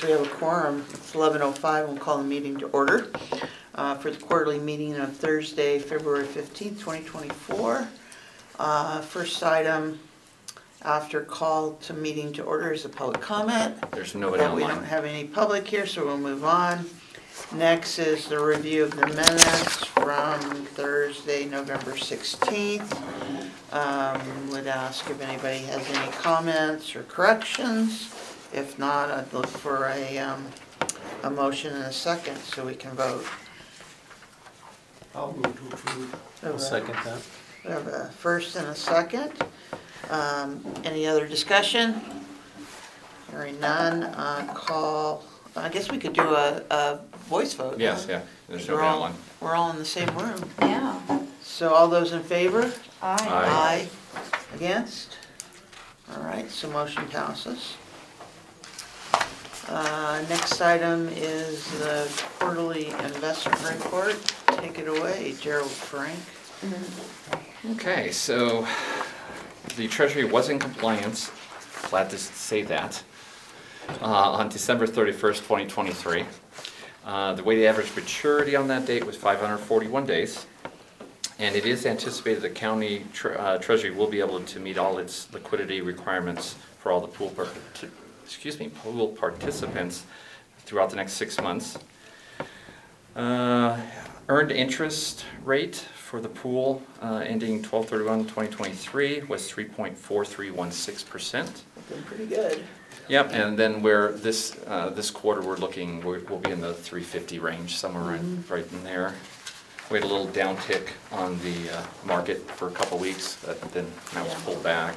we have a quorum. It's 11:05. We'll call the meeting to order for the quarterly meeting of Thursday, February 15th, 2024. First item after call to meeting to order is a public comment. There's nobody online. We don't have any public here, so we'll move on. Next is the review of the minutes from Thursday, November 16th. Would ask if anybody has any comments or corrections. If not, I'd look for a motion and a second so we can vote. I'll move to approve. I'll second that. We have a first and a second. Any other discussion? Hearing none, I guess we could do a voice vote. Yes, yeah, there's nobody online. We're all in the same room. Yeah. So all those in favor? Aye. Against? All right, so motion passes. Next item is the quarterly investment report. Take it away, Gerald Frank. Okay, so the Treasury was in compliance, glad to say that, on December 31st, 2023. The weighted average maturity on that date was 541 days. And it is anticipated the county treasury will be able to meet all its liquidity requirements for all the pool participants throughout the next 6 months. Earned interest rate for the pool ending 12/31/2023 was 3.4316%. Looking pretty good. Yep, and then this quarter we'll be in the 350 range, somewhere right in there. We had a little downtick on the market for a couple weeks, but then that was pulled back.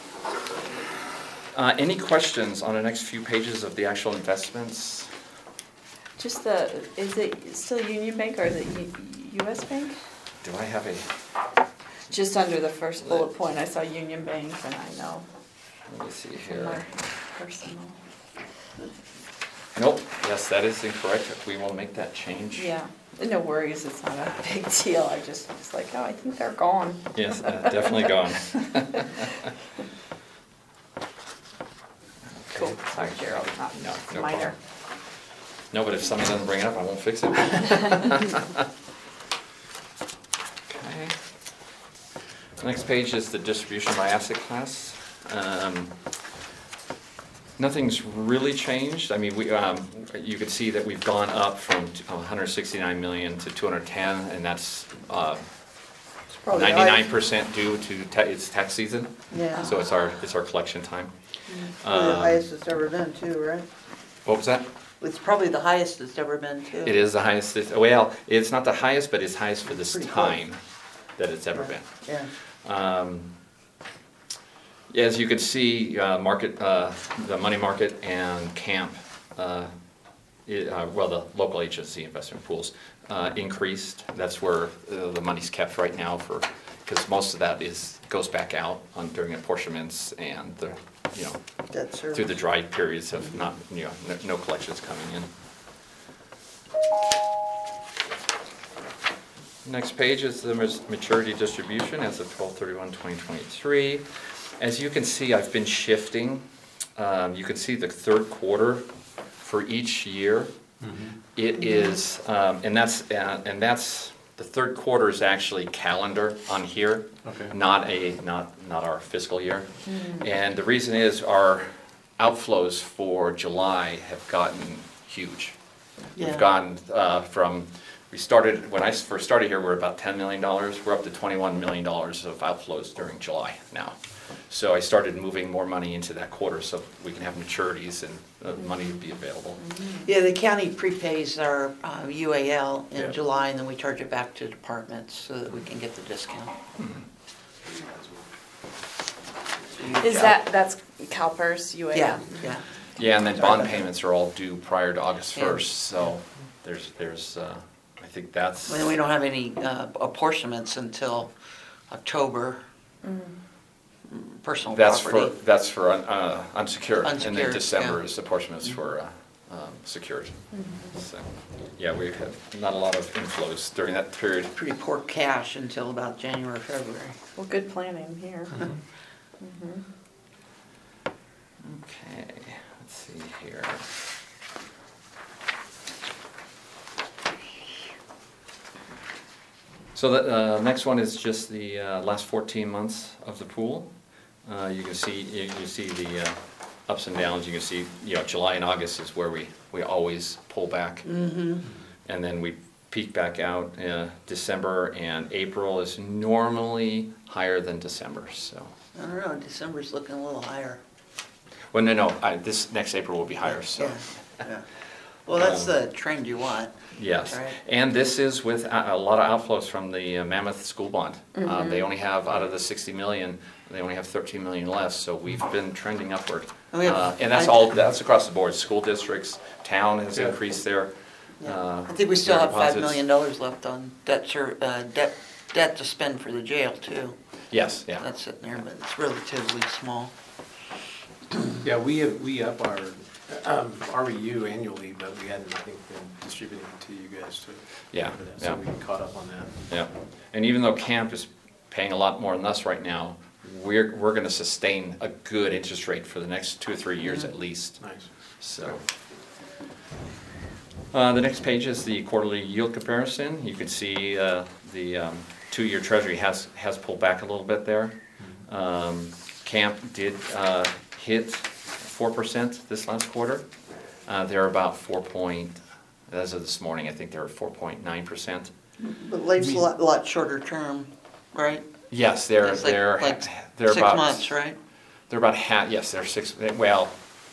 Any questions on the next few pages of the actual investments? Just is it still Union Bank or is it U.S. Bank? Do I have a? Just under the first bullet point, I saw Union Bank, and I know. Let me see From here. my personal. Nope. Yes, that is incorrect. We will make that change. Yeah. No worries. It's not a big deal. I just was like, oh, I think they're gone. Yes, definitely gone. Cool. Sorry, Gerald. No Minor. problem. No, but if somebody doesn't bring it up, I won't fix it. Okay. The next page is the distribution by asset class. Nothing's really changed. I mean, you can see that we've gone up from 169 million to 210, and that's 99% due to it's tax season. Yeah. So it's our collection time. Probably the highest it's ever been too, right? What was that? It's probably the highest it's ever been too. It is the highest. Well, it's not the highest, but it's highest for this Pretty time close. that it's ever been. Yeah. As you can see, the money market and CAMP, the local agency investment pools, increased. That's where the money's kept right now because most of that goes back out during apportionments and Debt service. through the dry periods of no collections coming in. Next page is the maturity distribution as of 12/31/2023. As you can see, I've been shifting. You can see the third quarter for each year. It is, and that's the third quarter is actually calendar on here, Okay. not our fiscal year. And the reason is our outflows for July have gotten huge. Yeah. We've gotten when I first started here, we were about $10 million. We're up to $21 million of outflows during July now. So I started moving more money into that quarter so we can have maturities and money to be available. Yeah, the county prepays our UAL in Yeah. July, and then we charge it back to departments so that we can get the discount. That's CalPERS UAM? Yeah. Yeah, and then bond payments are all due prior to August 1st. So there's I think that's. And we don't have any apportionments until October. Personal property. That's for unsecured, and then Unsecured, December yeah. is apportionments for secured. So yeah, we've had not a lot of inflows during that period. Pretty poor cash until about January, February. Well, good planning here. Okay, let's see here. So the next one is just the last 14 months of the pool. You can see the ups and downs. You can see, July and August is where we always pull back. Mm-hmm. And then we peak back out. December and April is normally higher than December, so. I don't know, December's looking a little higher. Well, no, this next April will be higher, so. Yeah. Well, that's the trend you want. Yes, Right. and this is with a lot of outflows from the Mammoth School Bond. They only have, out of the 60 million, they only have 13 million left, so we've been trending upward. And we have- And that's across the board. School districts, town has increased their Yeah. I think we still their have $5 deposits. million left on debt to spend for the jail too. Yes, yeah. That's sitting there, but it's relatively small. Yeah, we up our REU annually, but we hadn't, I think, been distributing it to you guys to. Yeah, So yeah. we caught up on that. Yeah, and even though Camp is paying a lot more than us right now, we're going to sustain a good interest rate for the next 2 or 3 years at least. Nice. So, the next page is the quarterly yield comparison. You can see the 2-year Treasury has pulled back a little bit there. Camp did hit 4% this last quarter. They're about as of this morning, I think they're 4.9%. But life's a lot shorter term, right? Yes, they're It's like they're 6 about months, right? They're about half. Yes, they're 6. Well,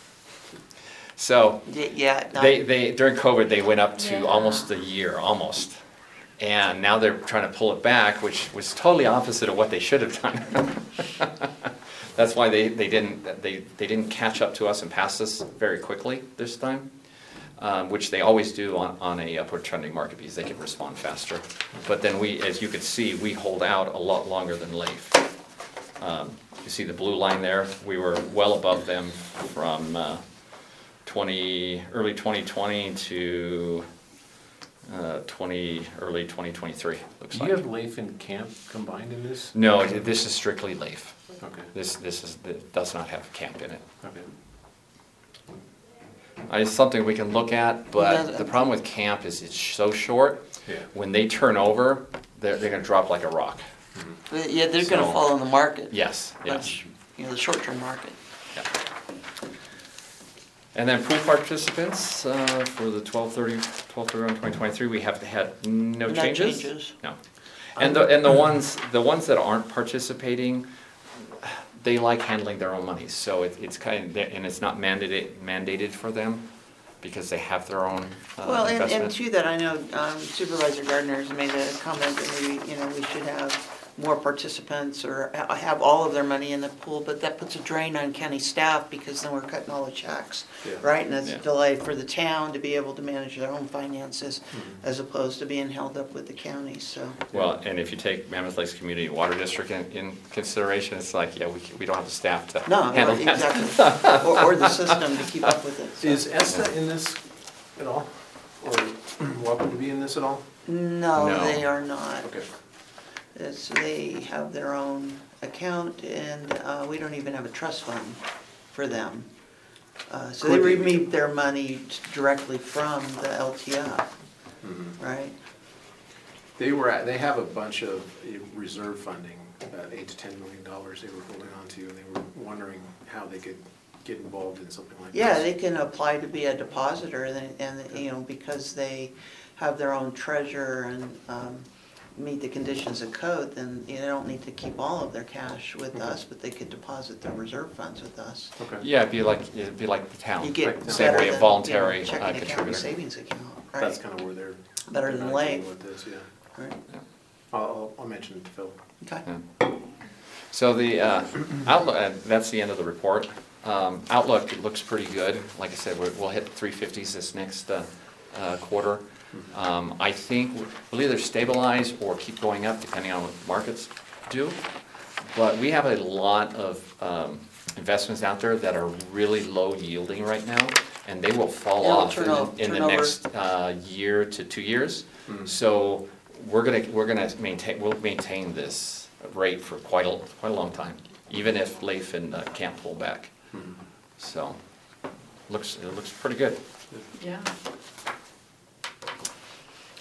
so Yeah. they during COVID they went up to Yeah. almost a year, almost, and now they're trying to pull it back, which was totally opposite of what they should have done. That's why they didn't catch up to us and pass us very quickly this time, which they always do on a upward trending market because they can respond faster. But then as you can see, we hold out a lot longer than Leif. You see the blue line there? We were well above them from early 2020 to early 2023. Looks Do like. you have Leif and Camp combined in this? No, this is strictly Leif. Okay, It does not have Camp in it. okay. It's something we can look at, but the problem with Camp is it's so short. Yeah. When they turn over, they're going to drop like a rock. Yeah, they're gonna So- follow the market. Yes, yes. Which, the short-term market. Yeah. And then pool participants for the 12/31/2023, we have had no No changes. changes. No. And the ones that aren't participating, they like handling their own money, so it's kind of, and it's not mandated for them because they have their own Well, and investment. to that, I know Supervisor Gardner has made a comment that maybe, we should have more participants or have all of their money in the pool, but that puts a drain on county staff because then we're cutting all the checks, Yeah. right? And that's a Yeah. delay for the town to be able to manage their own finances as opposed to being held up with the county, so. Well, and if you take Mammoth Lakes Community Water District in consideration, it's like, yeah, we don't have the staff to No, handle that. exactly. Or the system to keep up with it. so. Is ESTA in this at all? Or welcome to be in this at all? No, No. they are not. Okay. They have their own account and we don't even have a trust fund for them. So they Could they- remove their money directly from the LTF, right? They have a bunch of reserve funding, about $8 to $10 million they were holding on to, and they were wondering how they could get involved in something like this. Yeah, they can apply to be a depositor and because they have their own treasurer and meet the conditions of code, then they don't need to keep all of their cash with us, but they could deposit their reserve funds with us. Okay. Yeah, it'd be like the town. You get Right. Same better way a than, voluntary checking account and contributor. savings account, That's right? kind of where they're. Better than they're Leif. with this, yeah. Right. I'll mention it to Phil. Okay. Yeah. So the outlook, that's the end of the report. Outlook, it looks pretty good. Like I said, we'll hit 350s this next quarter. I think we'll either stabilize or keep going up depending on what markets do. But we have a lot of investments out there that are really low yielding right now, and they will fall It'll off in the turn over. next year to 2 years. So we'll maintain this rate for quite a long time, even if Leif and Camp pull back. So it looks pretty good. Yeah.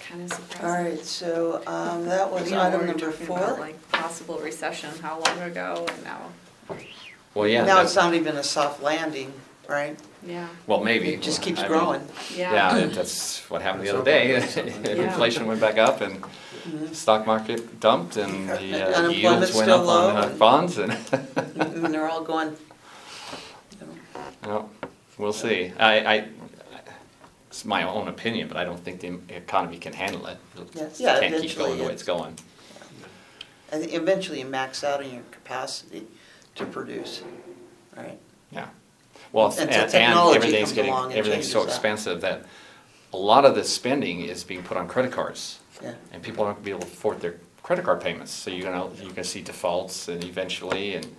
kind of surprising. All right, so that was You know, item we were number talking about, 4. like possible recession, how long ago, and now, Well, yeah. Now it's not even a soft landing, right? yeah, Well, maybe. It just keeps I mean, growing. yeah. that's what happened the other day. Yeah. Inflation went back up and Mhm. stock market dumped and the Unemployment's yields went still up low on and- bonds and, And they're all going, you know, well, we'll see. It's my own opinion, but I don't think the economy can handle it. Yes. It Yeah, can't keep eventually going the way it's- it's going. I think eventually you max out on your capacity to produce, right? Yeah. Well, And and so technology everything's comes getting, along and everything's so changes that. expensive that a lot of the spending is being put on credit cards. Yeah. And people aren't gonna be able to afford their credit card payments, so you're gonna see defaults and eventually, and,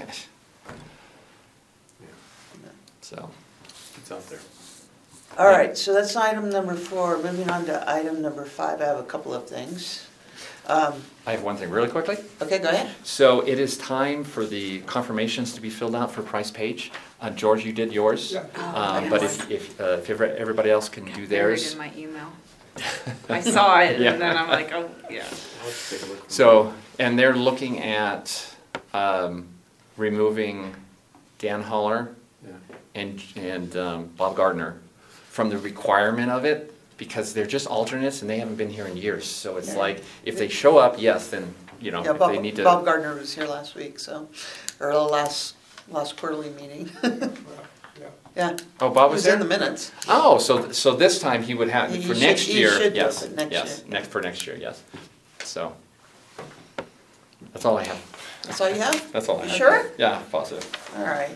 so. It's out there. All right, so that's item number 4. Moving on to item number 5, I have a couple of things. I have one thing really quickly. Okay, go ahead. So it is time for the confirmations to be filled out for Price Page. George, you did yours. Yeah. But if everybody else can do Buried theirs. in my email. I saw it, Yeah. and then I'm like, oh, yeah. Let's take a look. So, and they're looking at removing Dan Holler Yeah. and Bob Gardner from the requirement of it, because they're just alternates and they haven't been here in years. So it's Yeah. like, if they show up, yes, then, you know, Yeah, if Bob, they need to. Bob Gardner was here last week, so, or the last quarterly meeting. Yeah. Yeah. Oh, Bob It was was in there? the minutes. Oh, so this time he would have, He for should- next he year, should do yes, it next yes, year. for next year, yes. So, that's all I have. That's all you have? That's all I You have. sure? Yeah, positive. All right.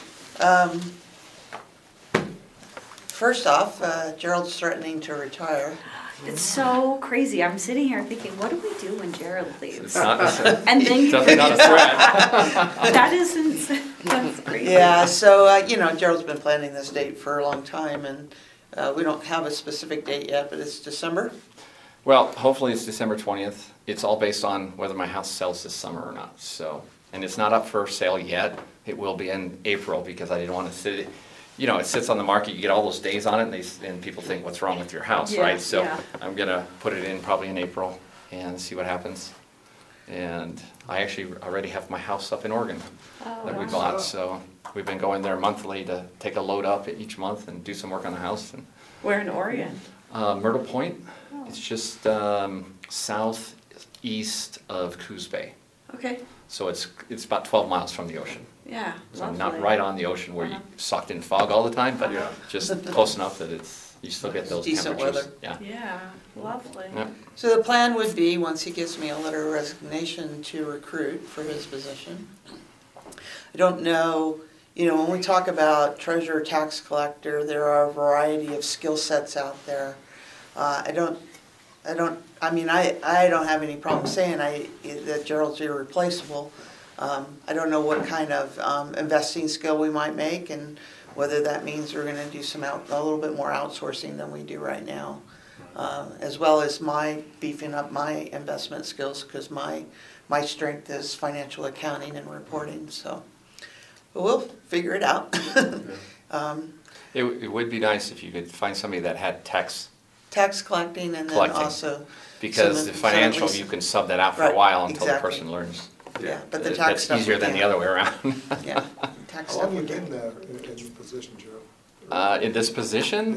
First off, Gerald's threatening to retire. It's so crazy. I'm sitting here thinking, what do we do when Jared It's leaves? not, And then you definitely not a threat. That isn't, that's crazy. Yeah, so, you know, Gerald's been planning this date for a long time, and we don't have a specific date yet, but it's December. Well, hopefully it's December 20th. It's all based on whether my house sells this summer or not, so. And it's not up for sale yet. It will be in April because I didn't want to sit, you know, it sits on the market, you get all those days on it, and people think, what's wrong with your house, Yeah, right? So yeah. I'm gonna put it in probably in April and see what happens. And I actually already have my house up in Oregon Oh, that we wow. bought, so we've been going there monthly to take a load up each month and do some work on the house. And We're in Oregon. Myrtle Point, Oh. it's just southeast of Coos Bay. Okay, So it's about 12 miles from the ocean. yeah, So lovely. not right on the ocean where you Uh-huh. sucked in fog all the time, but Yeah. just close enough that you still get those Decent temperatures. weather. Yeah. Yeah, lovely. Yeah. So the plan would be, once he gives me a letter of resignation, to recruit for his position. I don't know, you know, when we talk about treasurer, tax collector, there are a variety of skill sets out there. I don't have any problem saying that Gerald's irreplaceable. I don't know what kind of investing skill we might make, and whether that means we're gonna do a little bit more outsourcing than we do right now. As well as my beefing up my investment skills, because my strength is financial accounting and reporting, so. But we'll figure it out. It would be nice if you could find somebody that had tax, Tax collecting and then Collecting. also, because Some- the some financial, at least- you can sub that out for a Right, while until the exactly. person learns. yeah, but the tax stuff. That's easier we than the can't. other way around. Yeah, tax How stuff long we you been can. there in this position, Joe? In this position,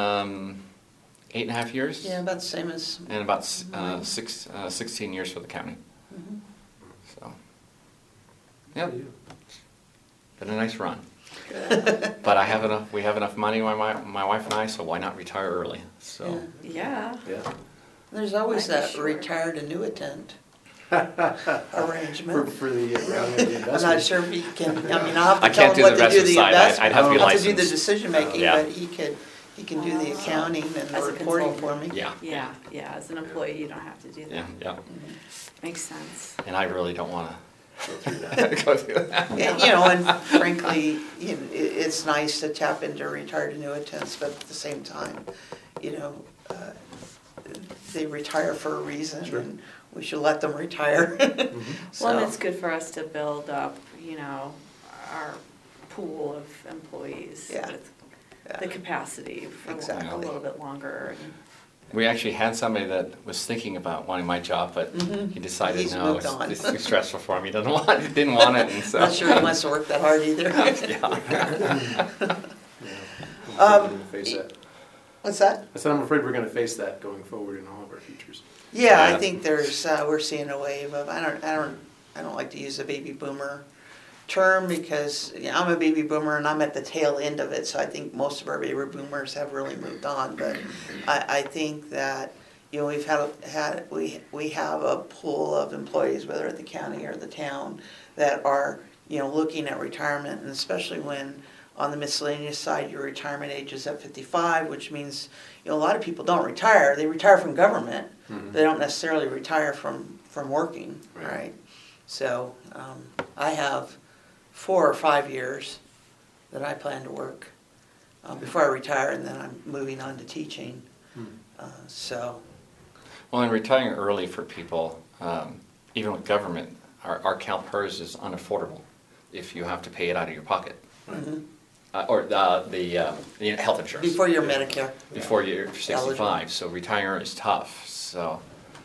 8.5 years. Yeah, about the same as. And about 16 years for the county. Mhm. So, yeah, been a nice run. Good. But we have enough money, my wife and I, so why not retire early? So, Yeah. Yeah. There's always I'd be that sure. retired annuitant arrangement. For the round of the I'm not investment. sure if he can, I mean, I'll have I to tell can't him do what the to do investment the side. investment. I'd have to be I'll have to do the licensed. decision making, Yeah. but he can do the accounting and the As a reporting for consultant. me. yeah, Yeah, as an employee, you don't have to do that. yeah, yeah. Makes sense. And I really don't want Go through that. to go through that. Yeah, you know, and frankly, you know, it's nice to tap into retired annuitants, but at the same time, you know, they retire for a reason, Sure. and we should let them retire. Well, and So, it's good for us to build up, you know, our pool of employees Yeah. with yeah. the capacity for a Exactly. little bit longer. And We actually had somebody that was thinking about wanting my job, but he decided He's no, moved on. it's too stressful for him. He didn't want it, and so. Not sure he wants to work that hard either. Yeah. I'm afraid we're gonna face that. What's that? I said, I'm afraid we're gonna face that going forward in all of our futures. Yeah, I Yeah. think there's, we're seeing a wave of, I don't like to use the baby boomer term because I'm a baby boomer and I'm at the tail end of it, so I think most of our baby boomers have really moved on, but I think that, we've we have a pool of employees, whether at the county or the town, that are, looking at retirement, and especially when on the miscellaneous side, your retirement age is at 55, which means, a lot of people don't retire. They retire from government. They don't necessarily retire from working, right? So I have 4 or 5 years that I plan to work before I retire, and then I'm moving on to teaching. Well, and retiring early for people, even with government, our CalPERS is unaffordable if you have to pay it out of your pocket. Or the health insurance. Before your Medicare. Before you're 65, Eligible. so retiring is tough. So,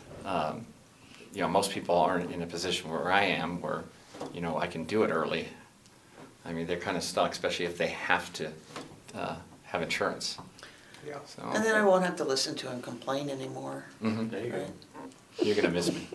most people aren't in a position where I am, where, I can do it early. I mean, they're kind of stuck, especially if they have to have insurance. Yeah. So, And then I won't have to listen to him complain anymore. There you go. Right? you're gonna miss me.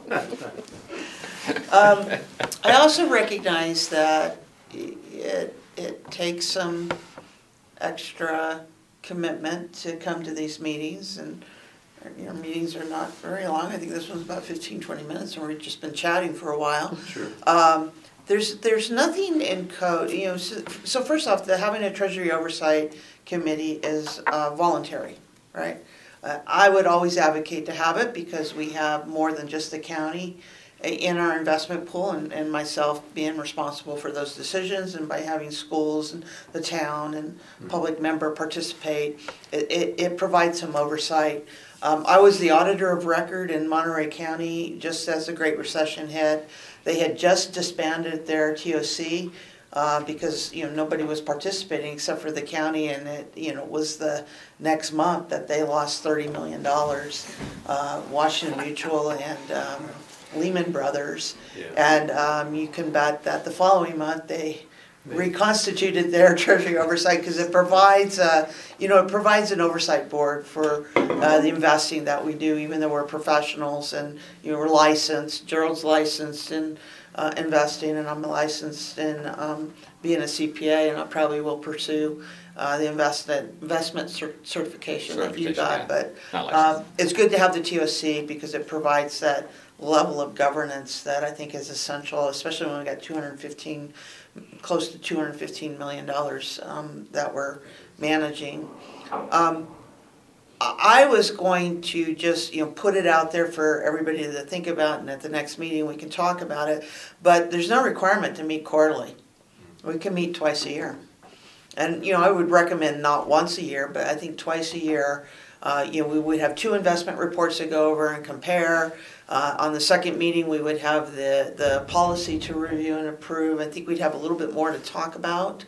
I also recognize that it takes some extra commitment to come to these meetings, and meetings are not very long. I think this one's about 15-20 minutes, and we've just been chatting for a while. Sure. There's nothing in code, so first off, having a Treasury Oversight Committee is voluntary, right? I would always advocate to have it because we have more than just the county in our investment pool, and myself being responsible for those decisions, and by having schools and the town and public member participate, it provides some oversight. I was the auditor of record in Monterey County just as the Great Recession hit. They had just disbanded their TOC because nobody was participating except for the county, and it was the next month that they lost $30 million. Washington Mutual and Lehman Brothers, Yeah. and you can bet that the following month they reconstituted their Treasury Oversight because it provides, it provides an oversight board for the investing that we do, even though we're professionals and we're licensed. Gerald's licensed in investing, and I'm licensed in being a CPA, and I probably will pursue the investment certification that you got. Yeah. But Not licensed. it's good to have the TOC because it provides that level of governance that I think is essential, especially when we got close to $215 million that we're managing. I was going to just put it out there for everybody to think about, and at the next meeting we can talk about it. But there's no requirement to meet quarterly. We can meet twice a year, and I would recommend not once a year, but I think twice a year. We would have 2 investment reports to go over and compare. On the second meeting, we would have the policy to review and approve. I think we'd have a little bit more to talk about.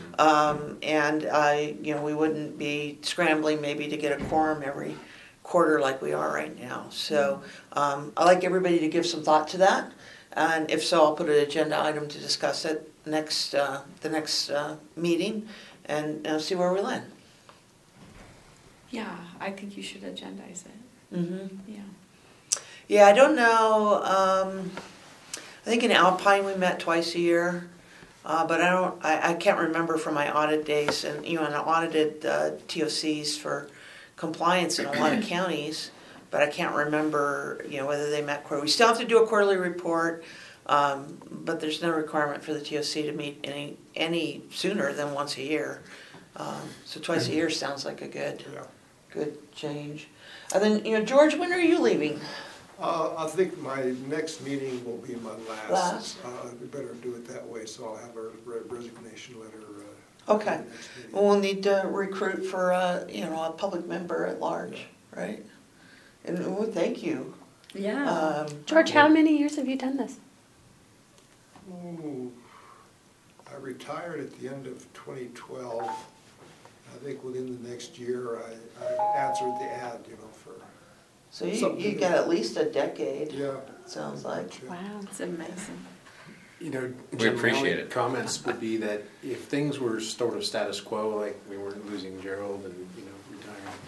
We wouldn't be scrambling maybe to get a quorum every quarter like we are right now. So I'd like everybody to give some thought to that. And if so, I'll put an agenda item to discuss it the next meeting and see where we land. Yeah, I think you should agendize it. Mm-hmm. Yeah. Yeah, I don't know. I think in Alpine we met twice a year, but I can't remember from my audit days. And I audited TOCs for compliance in a lot of counties, but I can't remember whether they met quarterly. We still have to do a quarterly report, but there's no requirement for the TOC to meet any sooner than once a year. So twice a year sounds like a good change. And then George, when are you leaving? I think my next meeting will be my last. We better do it that way, so I'll have a resignation letter. Okay. for the next meeting. We'll need to recruit for a public member at large, right? And thank you. Yeah. George, how many years have you done this? Ooh, I retired at the end of 2012. I think within the next year, I answered the ad, for, So you Something- got at least a decade, yeah. sounds like. Wow. It's amazing. You know, We Jim, my appreciate only it. comments would be that if things were sort of status quo, like we weren't losing Gerald and, retiring,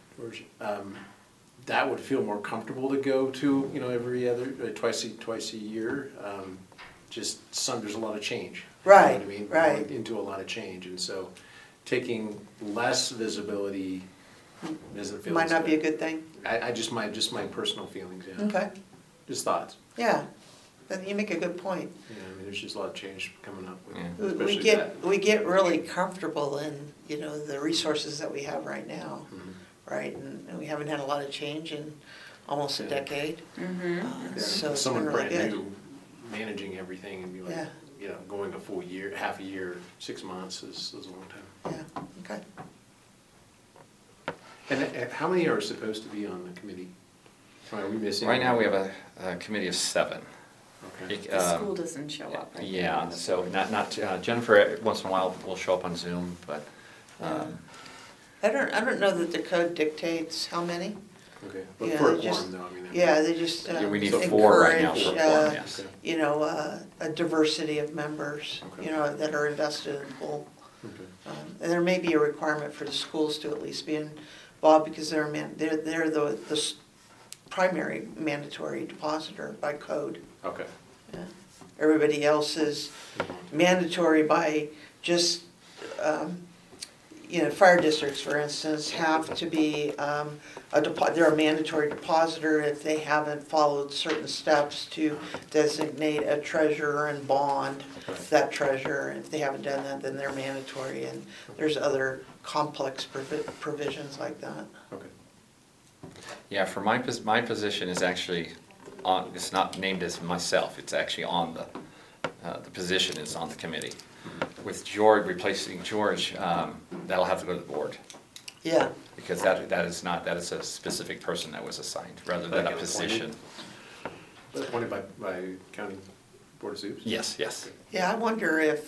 that would feel more comfortable to go to, every other, twice a year. There's a lot of change. Right, You know what I mean? We're right. going into a lot of change, and so taking less visibility doesn't feel Might as not be a good thing. I just my personal feelings, yeah. Okay, Just thoughts. yeah, then you make a good point. There's just a lot of change coming up with, Yeah. especially We get really comfortable in, the resources that we have right now, right? And we haven't had a lot of change in almost a Yeah. decade. Mm-hmm. Yeah, So it's been someone really brand good. new managing everything and be like, Yeah. going a full year, half a year, 6 months is a long time. Yeah, okay. And how many are supposed to be on the committee? Are we missing? Right now, we have a committee of 7. Okay. The school doesn't show up, right? Yeah, so not Jennifer, once in a while, will show up on Zoom, but, I don't know that the code dictates how many. Okay, but Yeah, for a they just- quorum though, I mean. Yeah, they just yeah, we need So 4 right now encourage, for a quorum, yes. Okay. a diversity of members, Okay. that are invested in full. Okay. And there may be a requirement for the schools to at least be involved because they're the primary mandatory depositor by code. Okay. Yeah. Everybody else is mandatory by just, fire districts, for instance, have to be, they're a mandatory depositor if they haven't followed certain steps to designate a treasurer and bond that treasurer. If they haven't done that, then they're mandatory, and there's other complex provisions like that. Okay. Yeah, for my position is actually on, it's not named as myself, it's actually on the position is on the committee. With George, replacing George, that'll have to go to the board, Yeah, because that is a specific person that was assigned, rather than a Like position. Appointed by county board of Supervisors? Yes. yeah, I wonder if,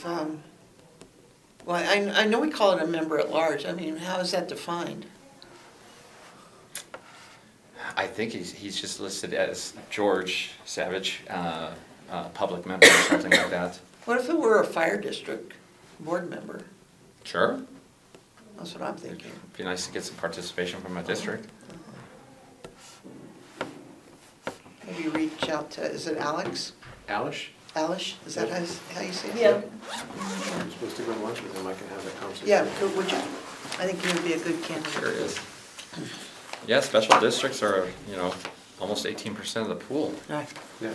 I know we call it a member at large, I mean, how is that defined? I think he's just listed as George Savage, public member or something like that. What if it were a fire district board member? Sure. That's what I'm thinking. It'd be nice to get some participation from a district. Maybe reach out to, is it Alex? Alish? Alish, is that how you say it? Yeah. I'm supposed to go to lunch with him, I can have that conversation. Yeah, would you? I think he would be a good candidate. Sure is. Yeah, special districts are, almost 18% of the pool. Right. Yeah.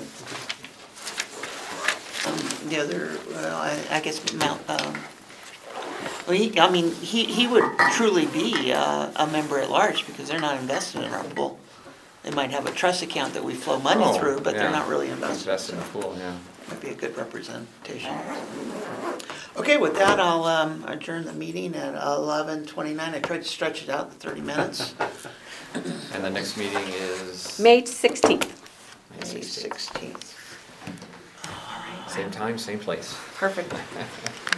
The other, I guess he would truly be a member at large because they're not invested in our pool. They might have a trust account that we flow money Oh, through, but yeah. they're not really invested. Invested in the pool, yeah. Might be a good representation. Okay, with that, I'll adjourn the meeting at 11:29. I tried to stretch it out to 30 minutes. And the next meeting is? May 16th. May 16th. Same time, same place. Perfect.